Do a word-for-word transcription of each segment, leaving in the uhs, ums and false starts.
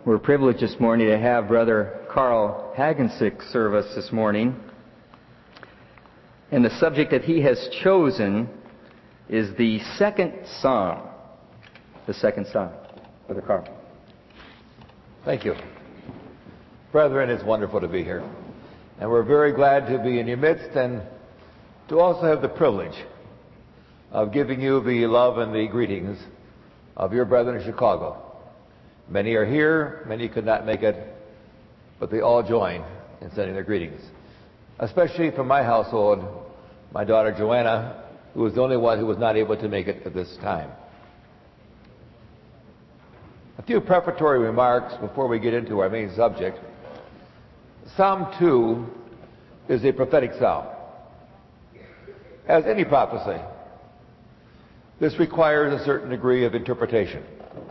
We're privileged this morning to have Brother Carl Hagensick serve us this morning. And the subject that he has chosen is the second psalm. The second psalm. Brother Carl. Thank you. Brethren, it's wonderful to be here. And we're very glad to be in your midst and to also have the privilege of giving you the love and the greetings of your brethren in Chicago. Many are here, many could not make it, but they all join in sending their greetings. Especially from my household, my daughter Joanna, who was the only one who was not able to make it at this time. A few prefatory remarks before we get into our main subject. Psalm two is a prophetic psalm. As any prophecy, this requires a certain degree of interpretation.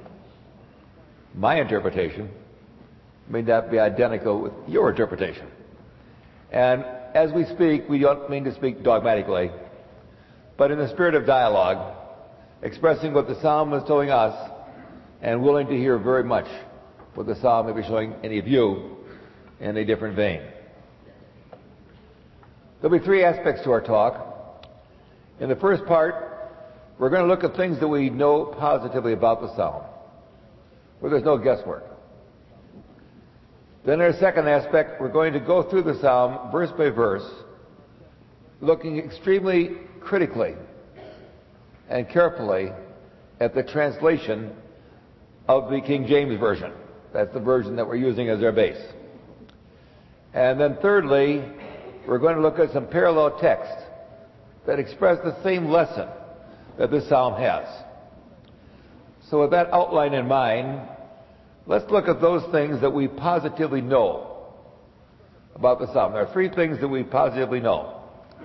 My interpretation may not be identical with your interpretation. And as we speak, we don't mean to speak dogmatically, but in the spirit of dialogue, expressing what the psalm is telling us and willing to hear very much what the psalm may be showing any of you in a different vein. There'll be three aspects to our talk. In the first part, we're going to look at things that we know positively about the psalm, where there's no guesswork. Then in our second aspect, we're going to go through the psalm verse by verse, looking extremely critically and carefully at the translation of the King James Version. That's the version that we're using as our base. And then thirdly, we're going to look at some parallel texts that express the same lesson that this psalm has. So with that outline in mind, let's look at those things that we positively know about the psalm. There are three things that we positively know.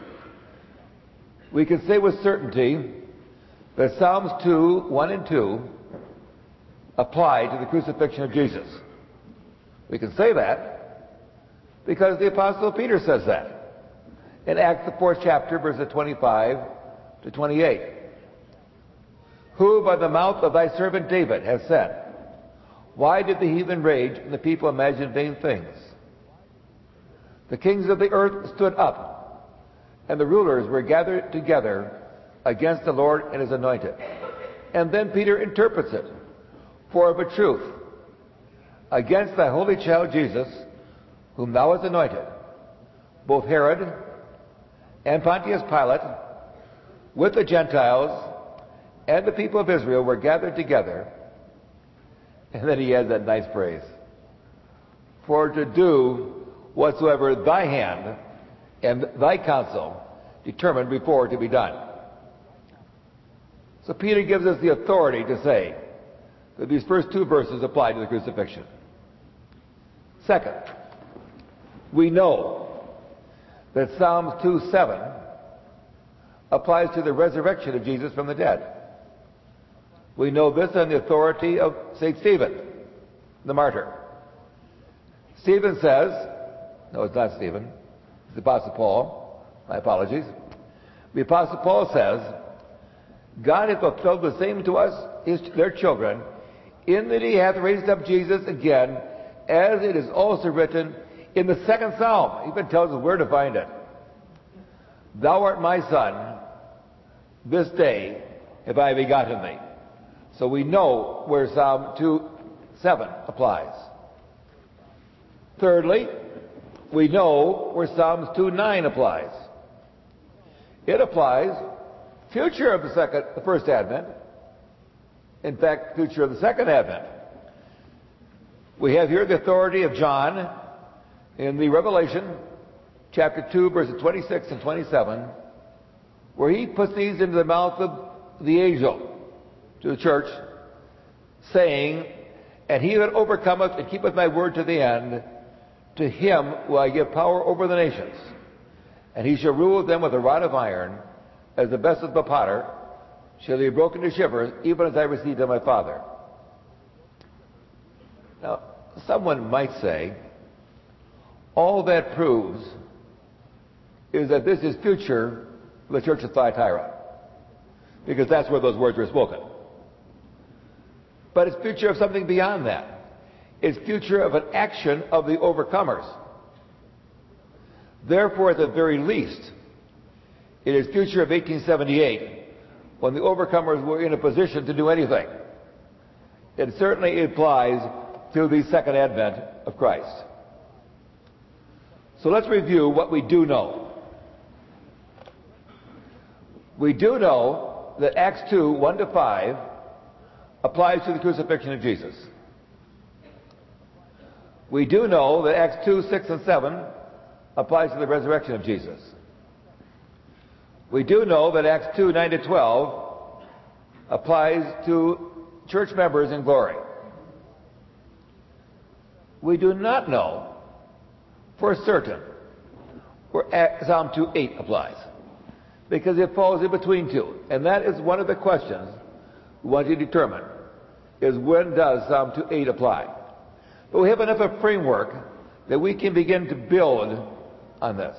We can say with certainty that Psalms two, one and two apply to the crucifixion of Jesus. We can say that because the Apostle Peter says that in Acts the fourth chapter, verses twenty-five to twenty-eight. Who by the mouth of thy servant David has said, why did the heathen rage and the people imagine vain things? The kings of the earth stood up, and the rulers were gathered together against the Lord and his anointed. And then Peter interprets it, for of a truth, against thy holy child Jesus, whom thou hast anointed, both Herod and Pontius Pilate, with the Gentiles and the people of Israel were gathered together. And then he has that nice phrase, for to do whatsoever thy hand and thy counsel determined before to be done. So Peter gives us the authority to say that these first two verses apply to the crucifixion. Second, we know that Psalms two seven applies to the resurrection of Jesus from the dead. We know this on the authority of Saint Stephen, the martyr. Stephen says, no, it's not Stephen, it's the Apostle Paul, my apologies. The Apostle Paul says, God hath fulfilled the same to us, his, their children, in that he hath raised up Jesus again, as it is also written in the second psalm. He even tells us where to find it. Thou art my son, this day have I begotten thee. So we know where Psalm two seven applies. Thirdly, we know where Psalms two nine applies. It applies future of the second, the first advent. In fact, future of the second advent. We have here the authority of John in the Revelation, chapter two, verses twenty-six and twenty-seven, where he puts these into the mouth of the angel to the church, saying, and he that overcometh and keepeth my word to the end, to him will I give power over the nations, and he shall rule them with a rod of iron, as the best of the potter shall be broken to shivers, even as I received of my Father. Now, someone might say, all that proves is that this is future for the church of Thyatira, because that's where those words were spoken. But it's future of something beyond that. is future of an action of the overcomers. Therefore, at the very least, it is future of eighteen seventy-eight, when the overcomers were in a position to do anything. It certainly applies to the second advent of Christ. So let's review what we do know. We do know that Acts two, one to five applies to the crucifixion of Jesus. We do know that Acts two, six and seven applies to the resurrection of Jesus. We do know that Acts two, nine to twelve applies to church members in glory. We do not know for certain where Psalm two eight applies, because it falls in between two. And that is one of the questions we want to determine, is when does Psalm two eight apply? But we have enough of a framework that we can begin to build on this.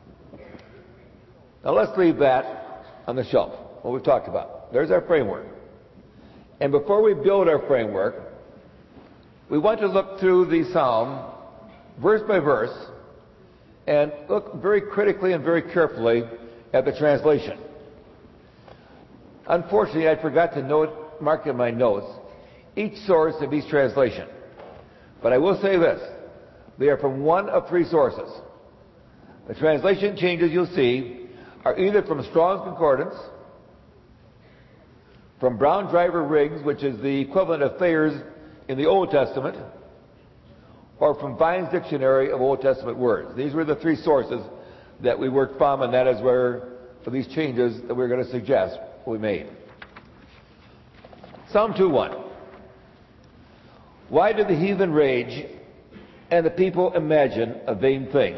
Now let's leave that on the shelf, what we've talked about. There's our framework. And before we build our framework, we want to look through the Psalm verse by verse and look very critically and very carefully at the translation. Unfortunately, I forgot to note, mark in my notes, each source of each translation. But I will say this, they are from one of three sources. The translation changes you'll see are either from Strong's Concordance, from Brown Driver Riggs, which is the equivalent of Thayer's in the Old Testament, or from Vine's Dictionary of Old Testament Words. These were the three sources that we worked from, and that is where, for these changes that we're going to suggest, we made. Psalm two one. Why did the heathen rage and the people imagine a vain thing?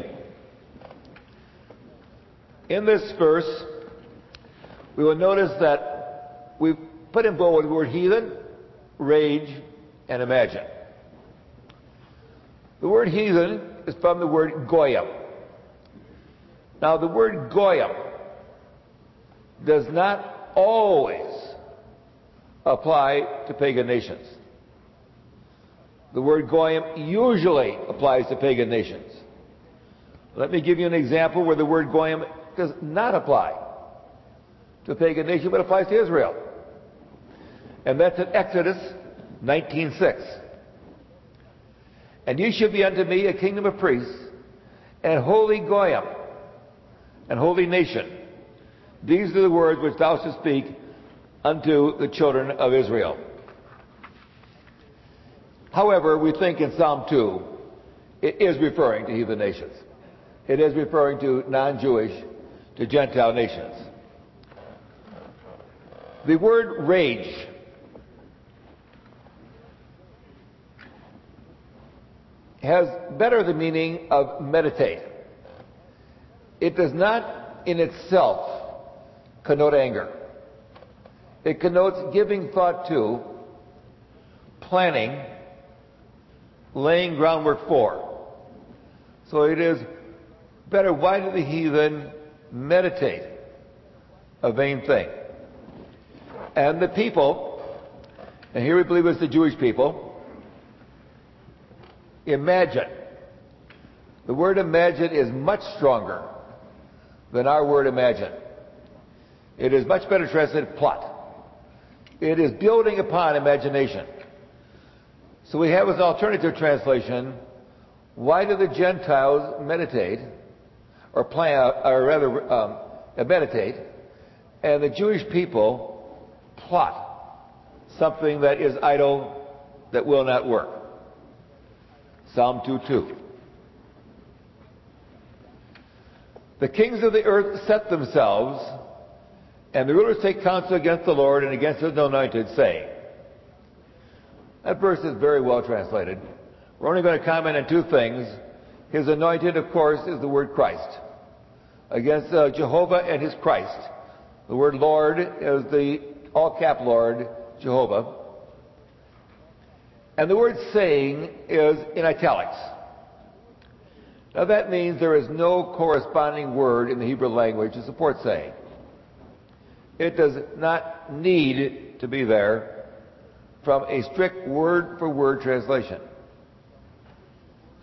In this verse, we will notice that we've put in bold the word heathen, rage, and imagine. The word heathen is from the word goyim. Now, the word goyim does not always apply to pagan nations. The word goyim usually applies to pagan nations. Let me give you an example where the word goyim does not apply to a pagan nation, but applies to Israel. And that's in Exodus nineteen six. And ye shall be unto me a kingdom of priests, and holy goyim, and holy nation. These are the words which thou shalt speak unto the children of Israel. However, we think in Psalm two, it is referring to heathen nations. It is referring to non-Jewish, to Gentile nations. The word rage has better the meaning of meditate. It does not in itself connote anger. It connotes giving thought to, planning, laying groundwork for. So it is better, why do the heathen meditate a vain thing? And the people, and here we believe it's the Jewish people, imagine. The word imagine is much stronger than our word imagine. It is much better translated plot. It is building upon imagination. So we have as an alternative translation, why do the Gentiles meditate, or plan, or rather um, meditate, and the Jewish people plot something that is idle, that will not work? Psalm two two. The kings of the earth set themselves, and the rulers take counsel against the Lord and against his anointed, saying. That verse is very well translated. We're only going to comment on two things. His anointed, of course, is the word Christ. Against uh, Jehovah and his Christ. The word Lord is the all-cap Lord, Jehovah. And the word saying is in italics. Now that means there is no corresponding word in the Hebrew language to support saying. It does not need to be there from a strict word-for-word translation.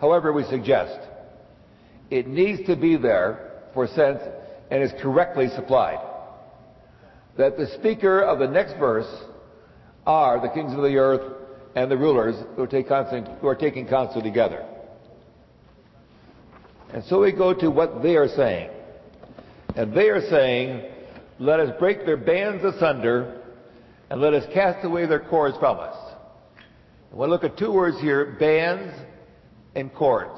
However, we suggest it needs to be there for sense and is correctly supplied. That the speaker of the next verse are the kings of the earth and the rulers who, take constant, who are taking counsel together. And so we go to what they are saying. And they are saying, let us break their bands asunder and let us cast away their cords from us. And we'll look at two words here, bands and cords.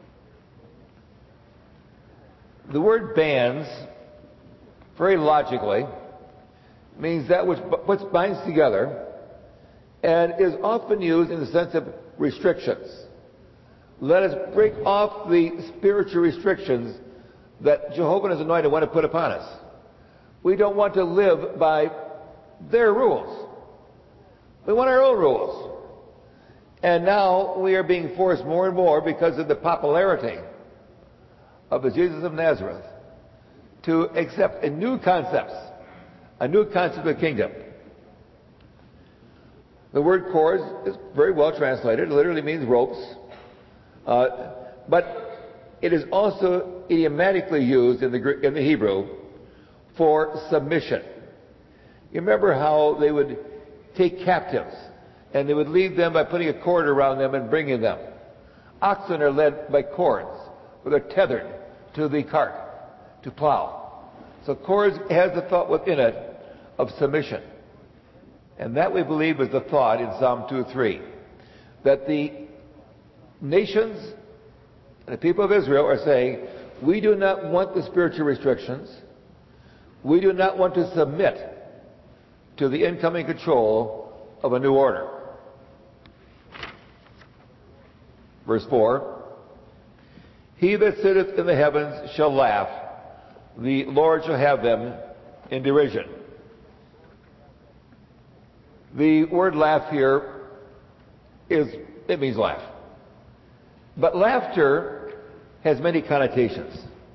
The word bands, very logically, means that which, which binds together and is often used in the sense of restrictions. Let us break off the spiritual restrictions that Jehovah and His Anointed want to put upon us. We don't want to live by their rules. We want our own rules. And now we are being forced more and more because of the popularity of the Jesus of Nazareth to accept a new concept, a new concept of the kingdom. The word cords is very well translated. It literally means ropes. Uh, but it is also idiomatically used in the, in the Hebrew for submission. You remember how they would take captives and they would lead them by putting a cord around them and bringing them. Oxen are led by cords, where they're tethered to the cart to plow. So cords has the thought within it of submission. And that, we believe, is the thought in Psalm two three. That the nations and the people of Israel are saying, we do not want the spiritual restrictions. We do not want to submit to the incoming control of a new order. Verse four, he that sitteth in the heavens shall laugh. The Lord shall have them in derision. The word laugh here is, it means laugh. But laughter has many connotations.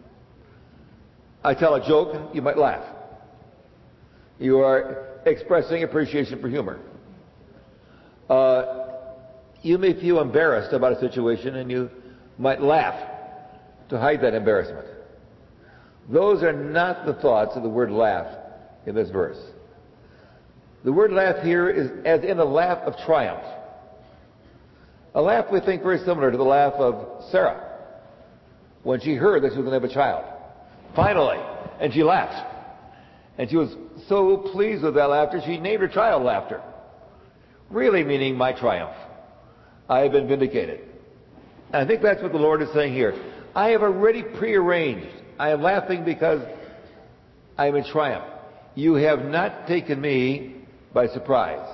I tell a joke and you might laugh. You are expressing appreciation for humor. Uh, you may feel embarrassed about a situation and you might laugh to hide that embarrassment. Those are not the thoughts of the word laugh in this verse. The word laugh here is as in a laugh of triumph. A laugh we think very similar to the laugh of Sarah when she heard that she was going to have a child. Finally. And she laughed. And she was so pleased with that laughter, she named her child Laughter. Really meaning my triumph. I have been vindicated. And I think that's what the Lord is saying here. I have already prearranged. I am laughing because I am in triumph. You have not taken me by surprise.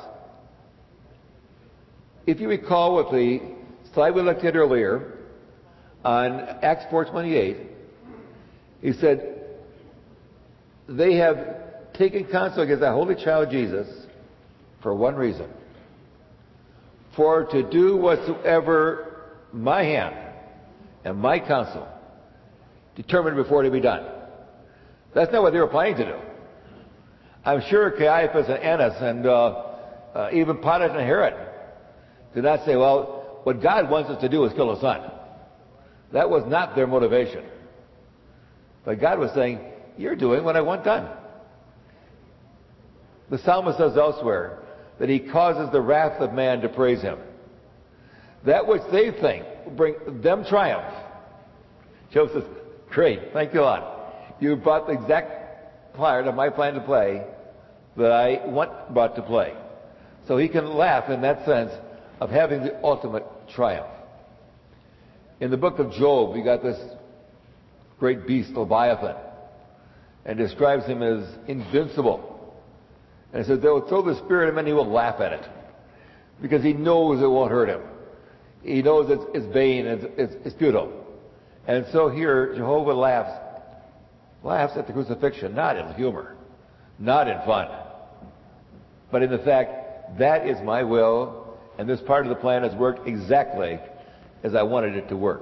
If you recall with the slide we looked at earlier on Acts four twenty-eight, he said, they have taken counsel against the Holy Child Jesus for one reason. For to do whatsoever my hand and my counsel determined before to be done. That's not what they were planning to do. I'm sure Caiaphas and Annas and uh, uh, even Pilate and Herod did not say, well, what God wants us to do is kill his son. That was not their motivation. But God was saying, you're doing what I want done. The psalmist says elsewhere that he causes the wrath of man to praise him. That which they think will bring them triumph. Job says, great, thank you, Lord. You brought the exact part of my plan to play that I want brought to play. So he can laugh in that sense of having the ultimate triumph. In the book of Job, we got this great beast, Leviathan, and describes him as invincible. And it says they will throw the spirit of men, he will laugh at it. Because he knows it won't hurt him. He knows it's, it's vain, it's, it's, it's futile. And so here, Jehovah laughs, laughs at the crucifixion, not in humor, not in fun, but in the fact, that is my will, and this part of the plan has worked exactly as I wanted it to work.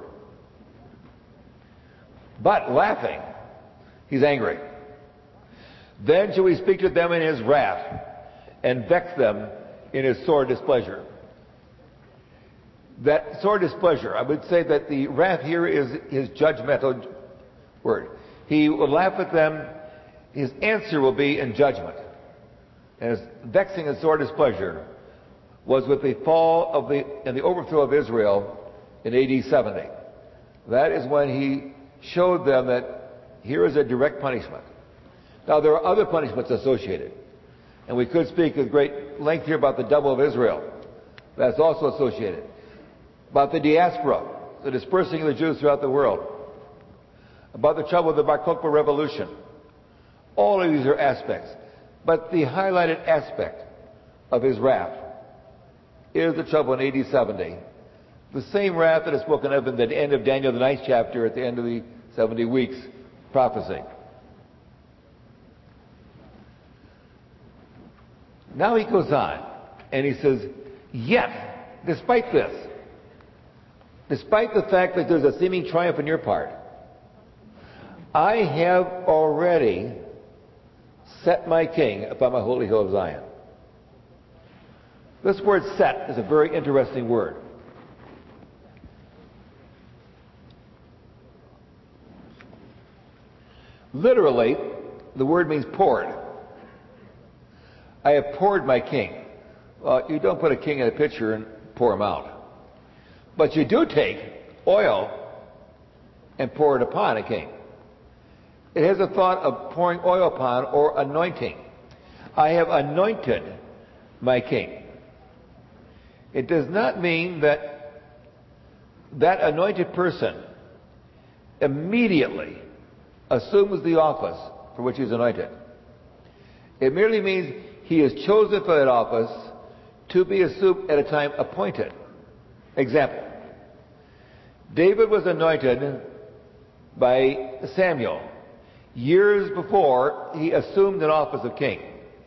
But laughing, he's angry. Then shall we speak to them in his wrath, and vex them in his sore displeasure. that sore displeasure. I would say that the wrath here is his judgmental word. He will laugh at them. His answer will be in judgment. And his vexing and sore displeasure was with the fall of the and the overthrow of Israel in A D seventy. That is when he showed them that here is a direct punishment. Now there are other punishments associated. And we could speak at great length here about the double of Israel. That's also associated. About the diaspora, the dispersing of the Jews throughout the world. About the trouble of the Bar Kokhba revolution. All of these are aspects. But the highlighted aspect of his wrath is the trouble in A D seventy. The same wrath that is spoken of in the end of Daniel, the ninth chapter, at the end of the seventy weeks prophecy. Now he goes on, and he says, yet, despite this, despite the fact that there's a seeming triumph on your part, I have already set my king upon my holy hill of Zion. This word set is a very interesting word. Literally, the word means poured. I have poured my king. Well, you don't put a king in a pitcher and pour him out. But you do take oil and pour it upon a king. It has a thought of pouring oil upon or anointing. I have anointed my king. It does not mean that that anointed person immediately assumes the office for which he is anointed. It merely means he is chosen for that office to be assumed at a time appointed. Example. David was anointed by Samuel years before he assumed an office of king.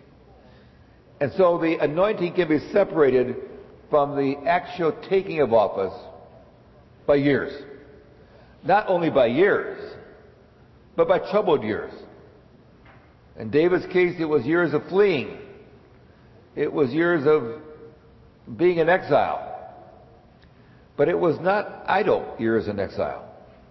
And so the anointing can be separated from the actual taking of office by years. Not only by years, but by troubled years. In David's case, it was years of fleeing. It was years of being in exile. But it was not idle years in exile.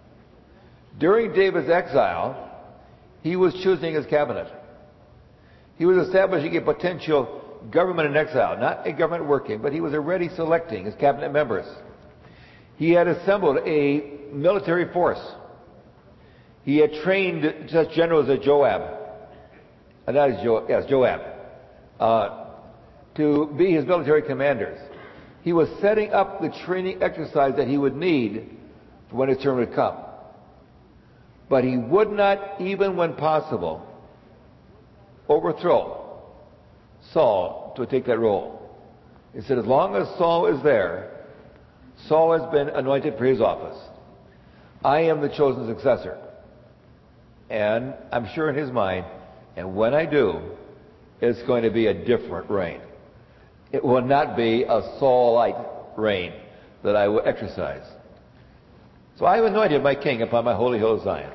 During David's exile, he was choosing his cabinet. He was establishing a potential government in exile, not a government working, but he was already selecting his cabinet members. He had assembled a military force. He had trained such generals as Joab, and that is jo- yes, Joab, uh, to be his military commanders. He was setting up the training exercise that he would need for when his term would come. But he would not, even when possible, overthrow Saul to take that role. He said, as long as Saul is there, Saul has been anointed for his office. I am the chosen successor. And I'm sure in his mind, and when I do, it's going to be a different reign. It will not be a Saulite reign that I will exercise. So I have anointed my king upon my holy hill of Zion.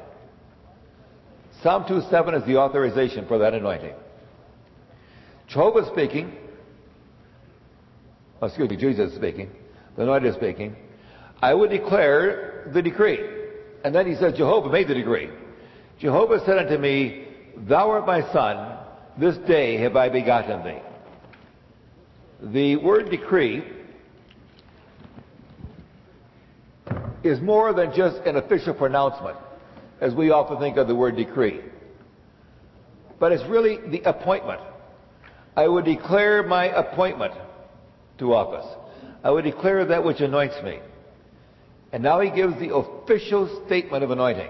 Psalm two seven is the authorization for that anointing. Jehovah speaking, oh, excuse me, Jesus is speaking, the anointed is speaking, I will declare the decree. And then he says, Jehovah made the decree. Jehovah said unto me, Thou art my son, this day have I begotten thee. The word decree is more than just an official pronouncement, as we often think of the word decree. But it's really the appointment. I would declare my appointment to office. I would declare that which anoints me. And now he gives the official statement of anointing.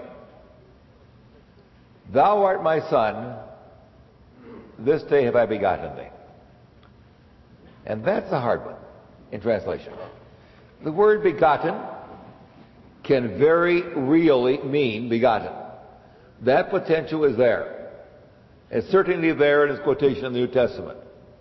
Thou art my son, this day have I begotten thee. And that's a hard one in translation. The word begotten can very really mean begotten. That potential is there. It's certainly there in its quotation in the New Testament.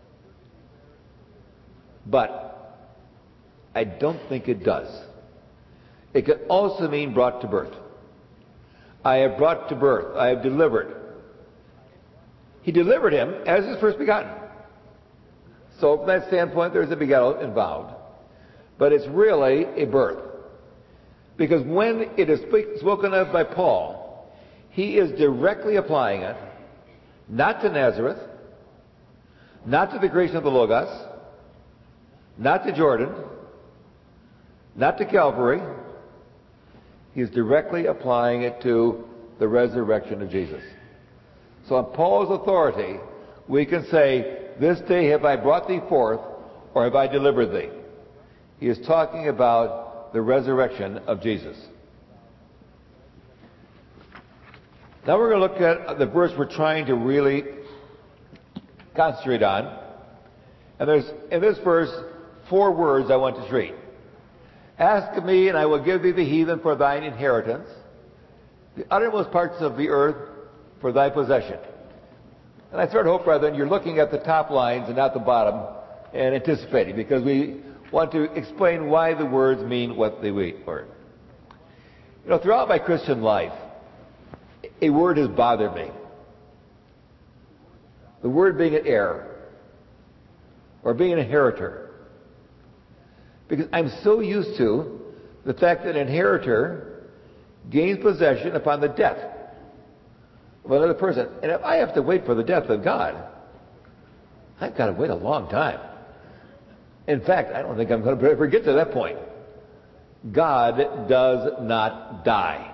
But I don't think it does. It can also mean brought to birth. I have brought to birth. I have delivered. He delivered him as his first begotten. So from that standpoint, there's a begettal involved. but it's really a birth. Because when it is speak, spoken of by Paul, he is directly applying it not to Nazareth, not to the creation of the Logos, not to Jordan, not to Calvary. He is directly applying it to the resurrection of Jesus. So on Paul's authority, we can say, this day have I brought thee forth, or have I delivered thee? He is talking about the resurrection of Jesus. Now we're going to look at the verse we're trying to really concentrate on. And there's, in this verse, four words I want to treat. Ask of me, and I will give thee the heathen for thine inheritance, the uttermost parts of the earth for thy possession. And I sort of hope, brethren, you're looking at the top lines and not the bottom and anticipating, because we want to explain why the words mean what they were. You know, throughout my Christian life, a word has bothered me. The word being an heir, or being an inheritor. Because I'm so used to the fact that an inheritor gains possession upon the death of another person. And if I have to wait for the death of God, I've got to wait a long time. In fact, I don't think I'm going to ever get to that point. God does not die.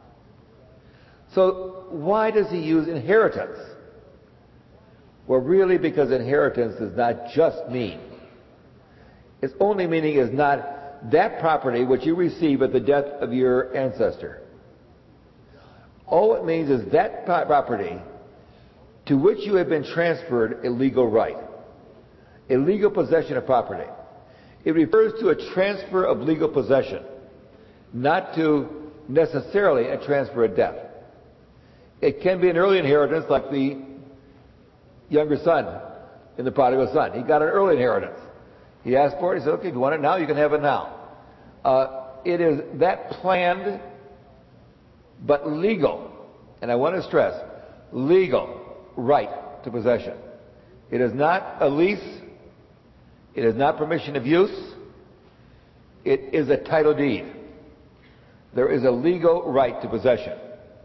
So why does he use inheritance? Well, really, because inheritance does not just mean, its only meaning is not that property which you receive at the death of your ancestor. All it means is that property to which you have been transferred a legal right, a legal possession of property. It refers to a transfer of legal possession, not to necessarily a transfer of death. It can be an early inheritance, like the younger son in the prodigal son. He got an early inheritance. He asked for it. He said, okay, if you want it now, you can have it now. Uh, it is that planned but legal, and I want to stress, legal right to possession. It is not a lease. It is not permission of use. It is a title deed. There is a legal right to possession.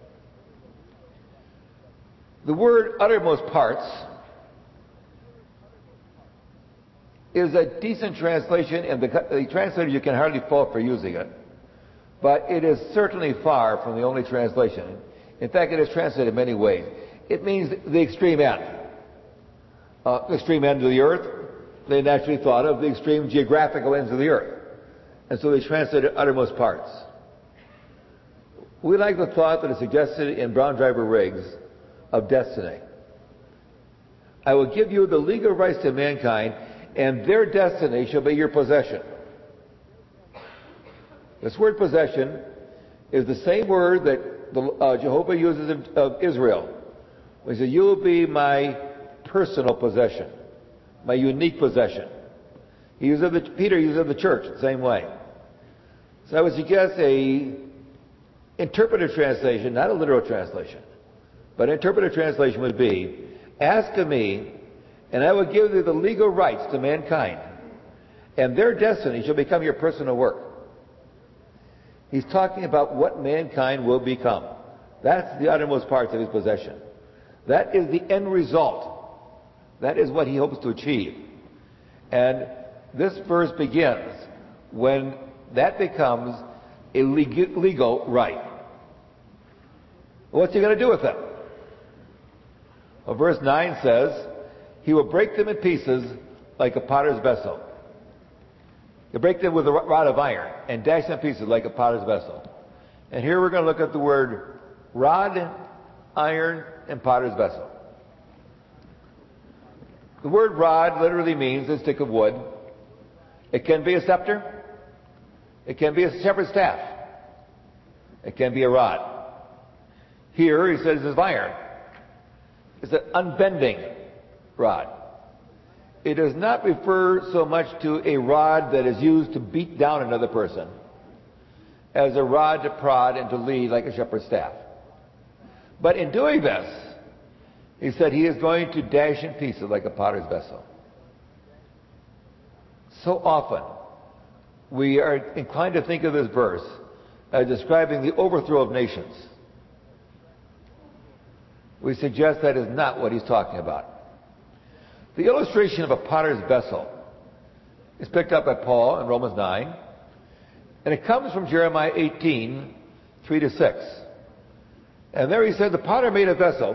The word uttermost parts is a decent translation, and the, the translator, you can hardly fault for using it. But it is certainly far from the only translation. In fact, it is translated in many ways. It means the extreme end. Uh, the extreme end of the earth, they naturally thought of the extreme geographical ends of the earth. And so they translated uttermost parts. We like the thought that is suggested in Brown Driver Riggs of destiny. I will give you the legal rights to mankind, and their destiny shall be your possession. This word possession is the same word that the, uh, Jehovah uses of, of Israel. He said, you will be my personal possession, my unique possession. He uses of the, Peter uses of the church the same way. So I would suggest a interpretive translation, not a literal translation, but an interpretive translation would be, ask of me, and I will give thee the legal rights to mankind, and their destiny shall become your personal work. He's talking about what mankind will become. That's the uttermost parts of his possession. That is the end result. That is what he hopes to achieve. And this verse begins when that becomes a legal right. What's he going to do with them? Well, verse nine says, he will break them in pieces like a potter's vessel. He'll break them with a rod of iron and dash them in pieces like a potter's vessel. And here we're going to look at the word rod, iron, and potter's vessel. The word rod literally means a stick of wood. It can be a scepter. It can be a shepherd's staff. It can be a rod. Here he says it's iron. It's an unbending rod. It does not refer so much to a rod that is used to beat down another person as a rod to prod and to lead like a shepherd's staff. But in doing this, he said he is going to dash in pieces like a potter's vessel. So often, we are inclined to think of this verse as describing the overthrow of nations. We suggest that is not what he's talking about. The illustration of a potter's vessel is picked up by Paul in Romans nine, and it comes from Jeremiah eighteen, three to six. And there he said, the potter made a vessel,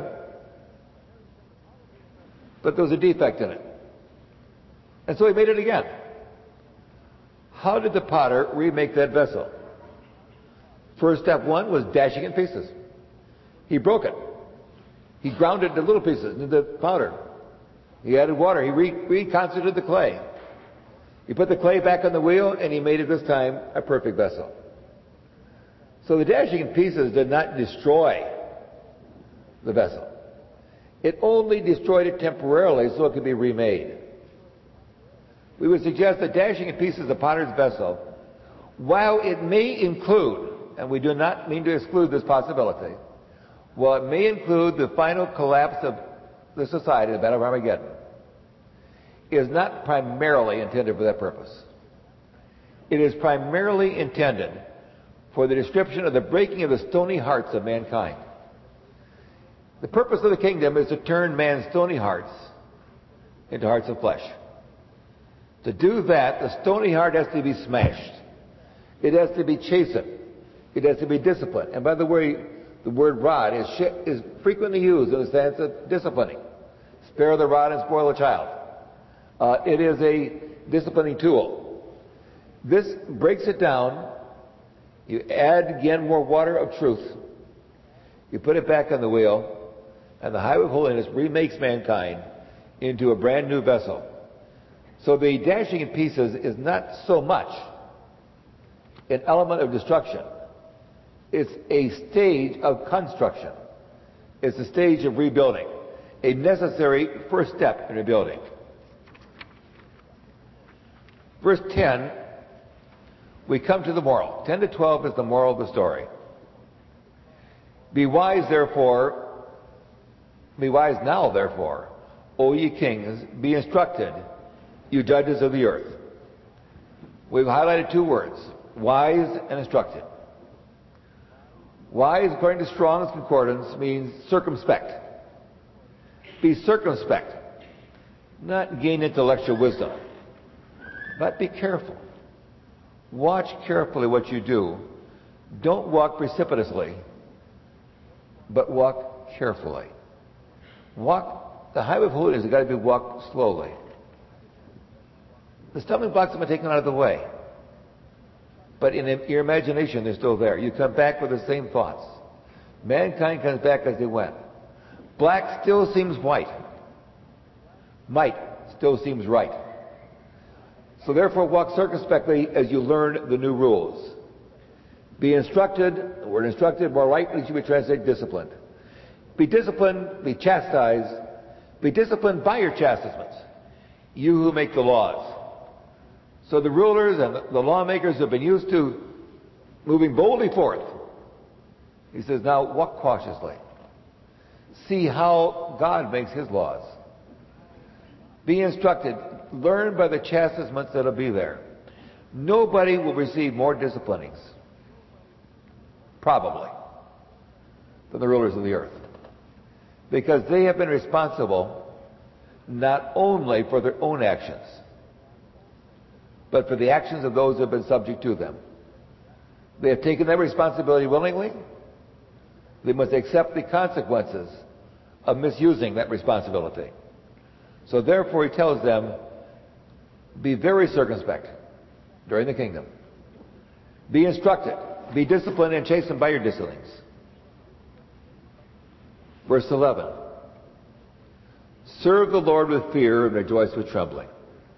but there was a defect in it. And so he made it again. How did the potter remake that vessel? First step one was dashing it in pieces. He broke it. He ground it into little pieces, into powder. He added water. He re- reconstituted the clay. He put the clay back on the wheel, and he made it this time a perfect vessel. So the dashing in pieces did not destroy the vessel. It only destroyed it temporarily so it could be remade. We would suggest that dashing in pieces the potter's vessel, while it may include, and we do not mean to exclude this possibility, while it may include the final collapse of the society, the Battle of Armageddon, is not primarily intended for that purpose. It is primarily intended for the description of the breaking of the stony hearts of mankind. The purpose of the kingdom is to turn man's stony hearts into hearts of flesh. To do that, the stony heart has to be smashed. It has to be chastened. It has to be disciplined. And by the way, the word rod is, sh- is frequently used in the sense of disciplining. Spare the rod and spoil the child. Uh, it is a disciplining tool. This breaks it down. You add again more water of truth. You put it back on the wheel, and the highway of holiness remakes mankind into a brand new vessel. So the dashing in pieces is not so much an element of destruction. It's a stage of construction. It's a stage of rebuilding, a necessary first step in rebuilding. Verse ten, we come to the moral. ten to twelve is the moral of the story. Be wise, therefore, be wise now, therefore, O ye kings, be instructed, you judges of the earth. We've highlighted two words, wise and instructed. Wise, according to Strong's Concordance, means circumspect. Be circumspect, not gain intellectual wisdom, but be careful. Watch carefully what you do. Don't walk precipitously, but walk carefully. Walk, the highway of holiness has got to be walked slowly. The stumbling blocks have been taken out of the way. But in your imagination, they're still there. You come back with the same thoughts. Mankind comes back as they went. Black still seems white. Might still seems right. So therefore, walk circumspectly as you learn the new rules. Be instructed, the word instructed more rightly should be translated disciplined. Be disciplined, be chastised, be disciplined by your chastisements, you who make the laws. So the rulers and the lawmakers have been used to moving boldly forth. He says, now walk cautiously. See how God makes his laws. Be instructed. Learn by the chastisements that will be there. Nobody will receive more disciplinings, probably, than the rulers of the earth. Because they have been responsible not only for their own actions, but for the actions of those who have been subject to them. They have taken that responsibility willingly. They must accept the consequences of misusing that responsibility. So therefore he tells them, be very circumspect during the kingdom. Be instructed. Be disciplined and chastened by your disciplines. Verse eleven. Serve the Lord with fear and rejoice with trembling.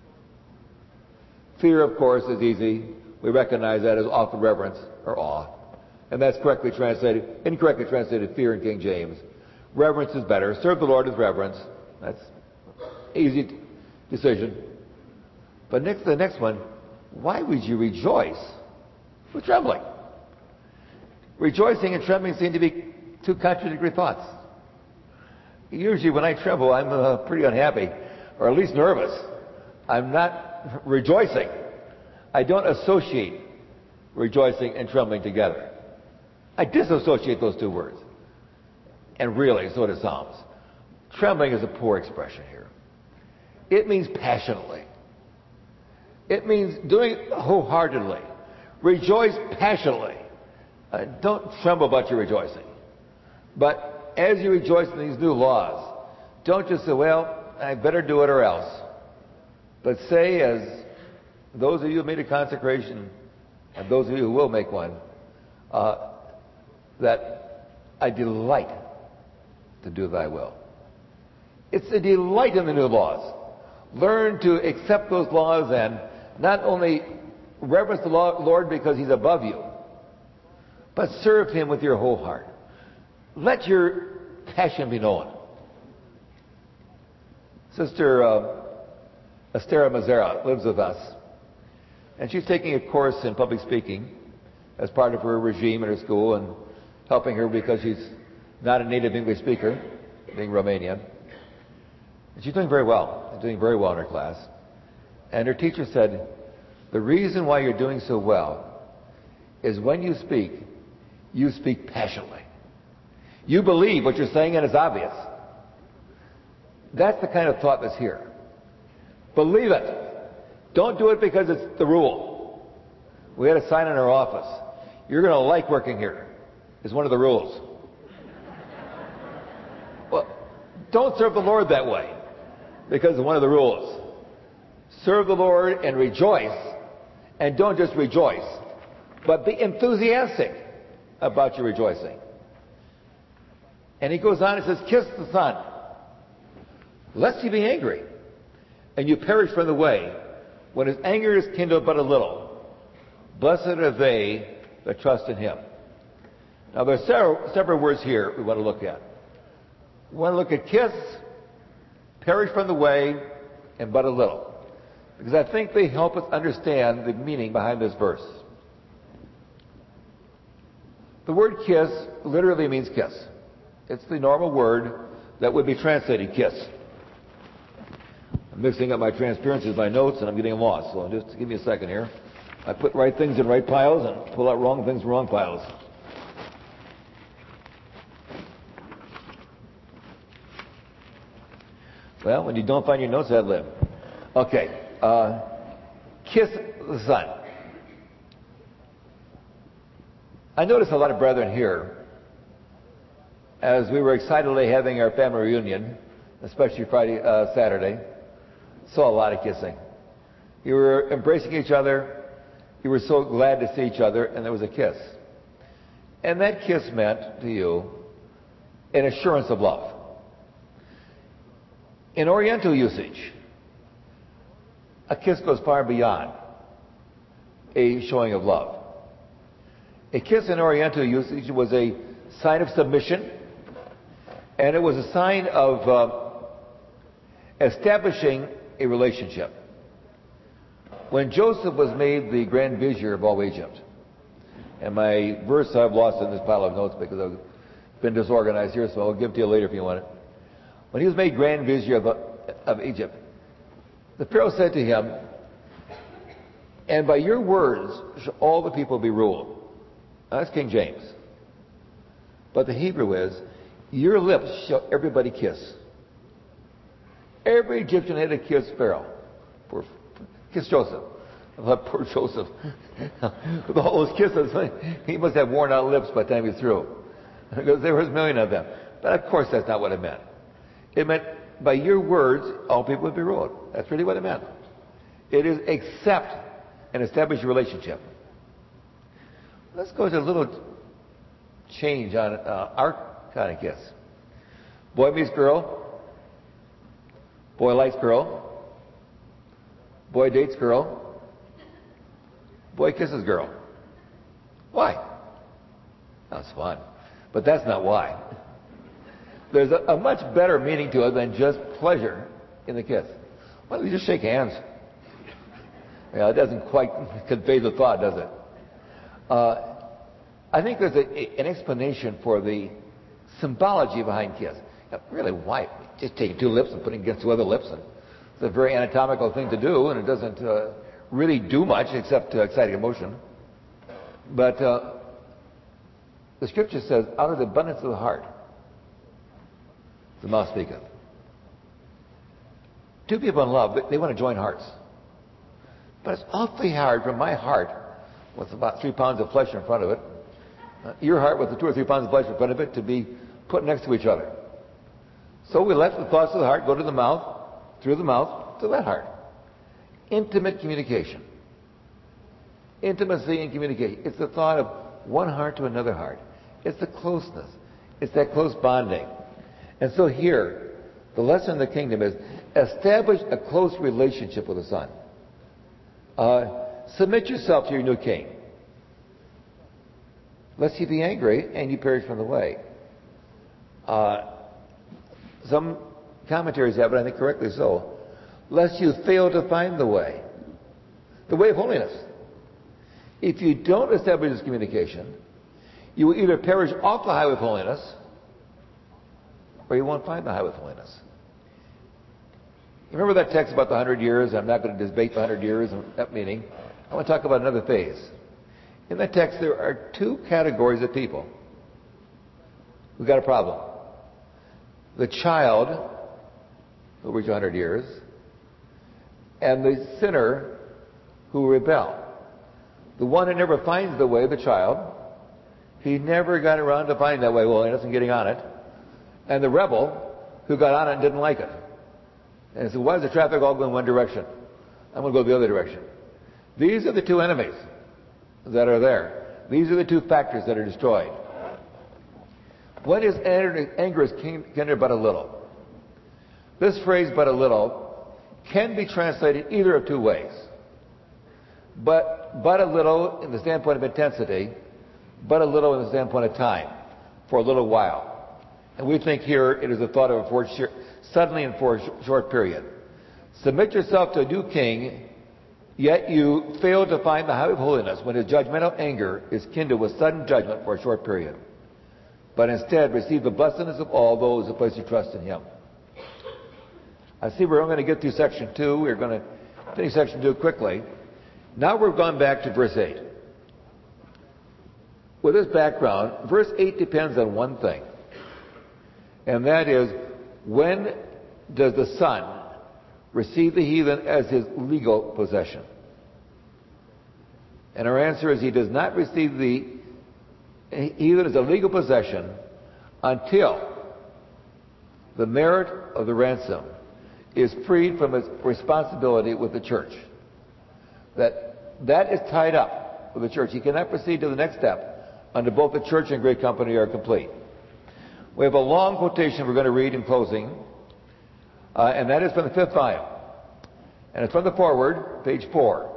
Fear, of course, is easy. We recognize that as often reverence or awe. And that's correctly translated, incorrectly translated fear in King James. Reverence is better. Serve the Lord with reverence. That's easy t- decision. But next, the next one, why would you rejoice with trembling? Rejoicing and trembling seem to be two contradictory thoughts. Usually when I tremble, I'm uh, pretty unhappy, or at least nervous. I'm not rejoicing. I don't associate rejoicing and trembling together. I disassociate those two words. And really, so does Psalms. Trembling is a poor expression here. It means passionately. It means doing it wholeheartedly. Rejoice passionately. Uh, don't tremble about your rejoicing. But as you rejoice in these new laws, don't just say, well, I better do it or else. But say, as those of you who made a consecration, and those of you who will make one, uh, that I delight to do thy will. It's a delight in the new laws. Learn to accept those laws and not only reverence the Lord because He's above you, but serve Him with your whole heart. Let your passion be known. Sister uh, Estera Mazzara lives with us, and she's taking a course in public speaking as part of her regime at her school, and helping her because she's not a native English speaker, being Romanian. And she's doing very well. She's doing very well in her class. And her teacher said, the reason why you're doing so well is when you speak, you speak passionately. You believe what you're saying and it's obvious. That's the kind of thought that's here. Believe it. Don't do it because it's the rule. We had a sign in our office. You're going to like working here. It's one of the rules. Well, don't serve the Lord that way because it's one of the rules. Serve the Lord and rejoice. And don't just rejoice, but be enthusiastic about your rejoicing. And he goes on and says, kiss the Son, lest he be angry, and you perish from the way, when his anger is kindled but a little. Blessed are they that trust in him. Now there are several, several words here we want to look at. We want to look at kiss, perish from the way, and but a little. Because I think they help us understand the meaning behind this verse. The word kiss literally means kiss. It's the normal word that would be translated kiss. I'm mixing up my transparencies with my notes and I'm getting lost. So just give me a second here. I put right things in right piles and pull out wrong things in wrong piles. Well, when you don't find your notes, ad lib. Okay. Uh, kiss the Son. I noticed a lot of brethren here as we were excitedly having our family reunion, especially Friday, uh, Saturday. Saw a lot of kissing. You were embracing each other. You were so glad to see each other, and there was a kiss. And that kiss meant to you an assurance of love. In Oriental usage, a kiss goes far beyond a showing of love. A kiss in Oriental usage was a sign of submission, and it was a sign of uh, establishing a relationship. When Joseph was made the Grand Vizier of all Egypt, and my verse I've lost in this pile of notes because I've been disorganized here, so I'll give it to you later if you want it. When he was made Grand Vizier of, of Egypt, the Pharaoh said to him, and by your words shall all the people be ruled. Now, that's King James. But the Hebrew is, your lips shall everybody kiss. Every Egyptian had to kiss Pharaoh. Poor, kiss Joseph. I thought, poor Joseph. With all those kisses, he must have worn out lips by the time he's through. Because there was a million of them. But of course that's not what it meant. It meant, by your words, all people would be ruled. That's really what it meant. It is accept and establish a relationship. Let's go to a little change on uh, our kind of kiss. Boy meets girl. Boy likes girl. Boy dates girl. Boy kisses girl. Why? That's fun. But that's not why. There's a, a much better meaning to it than just pleasure in the kiss. Why don't we just shake hands? Yeah, it doesn't quite convey the thought, does it? Uh, I think there's a, a, an explanation for the symbology behind kiss. Now, really, why? Just taking two lips and putting against two other lips. And it's a very anatomical thing to do, and it doesn't uh, really do much except uh, exciting emotion. But uh, the Scripture says, out of the abundance of the heart, the mouth speaketh. Two people in love, they want to join hearts. But it's awfully hard for my heart, with about three pounds of flesh in front of it, uh, your heart with the two or three pounds of flesh in front of it, to be put next to each other. So we let the thoughts of the heart go to the mouth, through the mouth to that heart. Intimate communication. Intimacy and communication. It's the thought of one heart to another heart. It's the closeness. It's that close bonding. And so here, the lesson in the kingdom is establish a close relationship with the Son. Uh, submit yourself to your new king, lest he be angry and you perish from the way. Uh, some commentaries have it, I think correctly so, lest you fail to find the way, the way of holiness. If you don't establish this communication, you will either perish off the highway of holiness, or you won't find the highway of holiness. Remember that text about the hundred years? I'm not going to debate the hundred years and that meaning. I want to talk about another phase. In that text, there are two categories of people who've got a problem. The child, who reach a hundred years, and the sinner who rebel. The one who never finds the way, the child, he never got around to finding that way, well, he doesn't getting on it. And the rebel who got on it and didn't like it. And he said, why does the traffic all go in one direction? I'm going to go the other direction. These are the two enemies that are there. These are the two factors that are destroyed. When is anger is kindled but a little? This phrase, but a little, can be translated either of two ways. But, but a little in the standpoint of intensity, but a little in the standpoint of time, for a little while. And we think here it is a thought of a for sure, suddenly and for a short period. Submit yourself to a new king, yet you fail to find the highway of holiness when his judgmental anger is kindled with sudden judgment for a short period. But instead receive the blessedness of all those who place their trust in him. I see we're only going to get through section two. We're going to finish section two quickly. Now we're going back to verse eight. With this background, verse eight depends on one thing. And that is, when does the Son receive the heathen as his legal possession? And our answer is he does not receive the heathen as a legal possession until the merit of the ransom is freed from its responsibility with the church. That that is tied up with the church. He cannot proceed to the next step until both the church and great company are complete. We have a long quotation we're going to read in closing, uh, and that is from the fifth volume. And it's from the foreword, page four.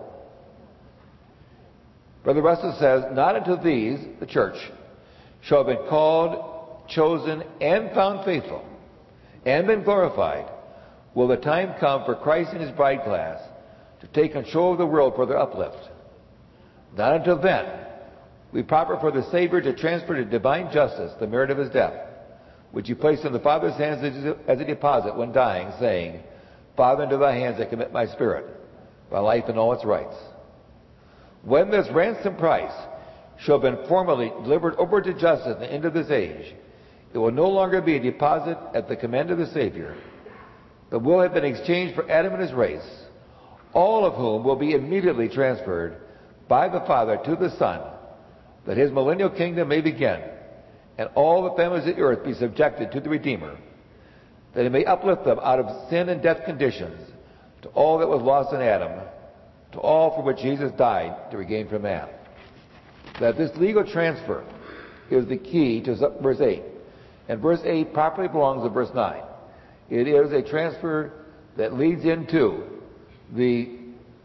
Brother Russell says, not until these, the church, shall have been called, chosen, and found faithful, and been glorified, will the time come for Christ and his bride class to take control of the world for their uplift. Not until then, we proper for the Savior to transfer to divine justice the merit of his death, which he placed in the Father's hands as a deposit when dying, saying, Father, into thy hands I commit my spirit, my life and all its rights. When this ransom price shall have been formally delivered over to justice at the end of this age, it will no longer be a deposit at the command of the Savior, but will have been exchanged for Adam and his race, all of whom will be immediately transferred by the Father to the Son, that his millennial kingdom may begin, and all the families of the earth be subjected to the Redeemer, that he may uplift them out of sin and death conditions to all that was lost in Adam, to all for which Jesus died to regain from man. That this legal transfer is the key to verse eight. And verse eight properly belongs to verse nine. It is a transfer that leads into the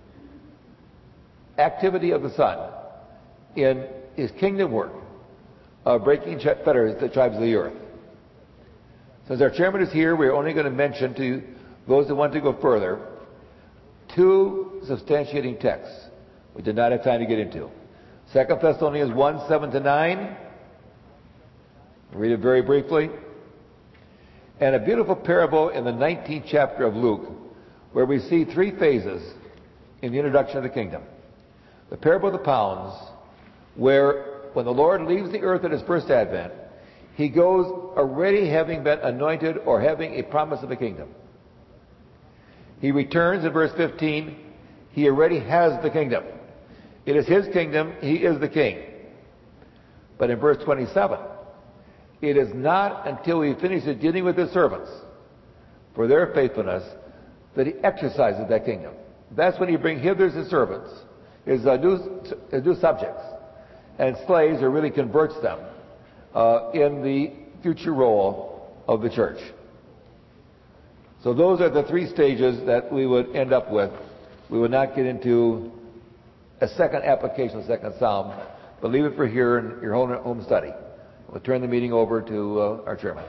activity of the Son in his kingdom work of breaking fetters the tribes of the earth. Since our chairman is here, we're only going to mention to those that want to go further two substantiating texts we did not have time to get into. Second Thessalonians one, seven to nine. I'll read it very briefly. And a beautiful parable in the nineteenth chapter of Luke, where we see three phases in the introduction of the kingdom. The parable of the pounds, where when the Lord leaves the earth at his first advent, he goes already having been anointed or having a promise of the kingdom. He returns in verse fifteen, he already has the kingdom. It is his kingdom, he is the king. But in verse twenty-seven, it is not until he finishes dealing with his servants for their faithfulness that he exercises that kingdom. That's when he brings hither his servants, his, uh, new, his new subjects, and slaves, or really converts them uh, in the future role of the church. So those are the three stages that we would end up with. We would not get into a second application of the second psalm, but leave it for here in your home, home study. We'll turn the meeting over to uh, our chairman.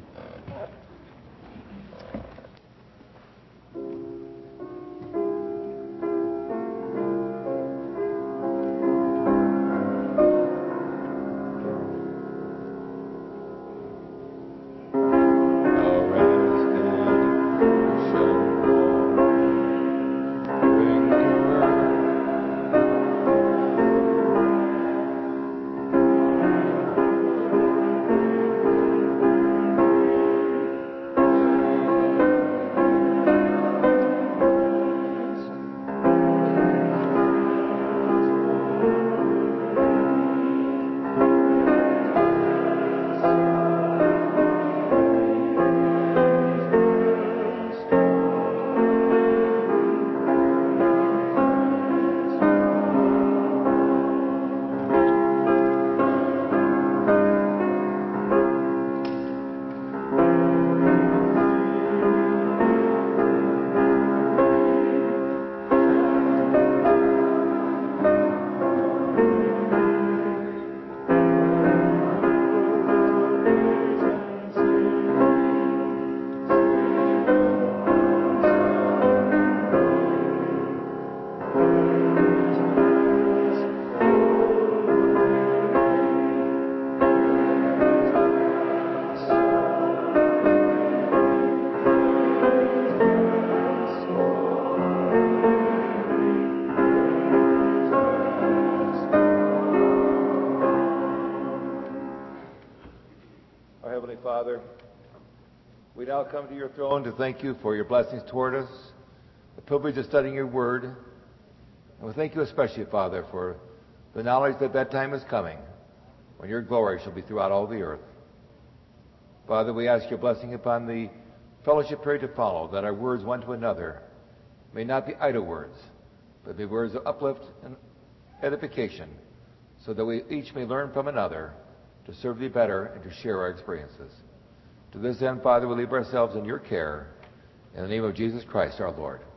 Father, we now come to your throne to thank you for your blessings toward us, the privilege of studying your word. And we thank you especially, Father, for the knowledge that that time is coming when your glory shall be throughout all the earth. Father, we ask your blessing upon the fellowship period to follow, that our words one to another may not be idle words, but be words of uplift and edification, so that we each may learn from another to serve thee better and to share our experiences. To this end, Father, we leave ourselves in your care. In the name of Jesus Christ, our Lord.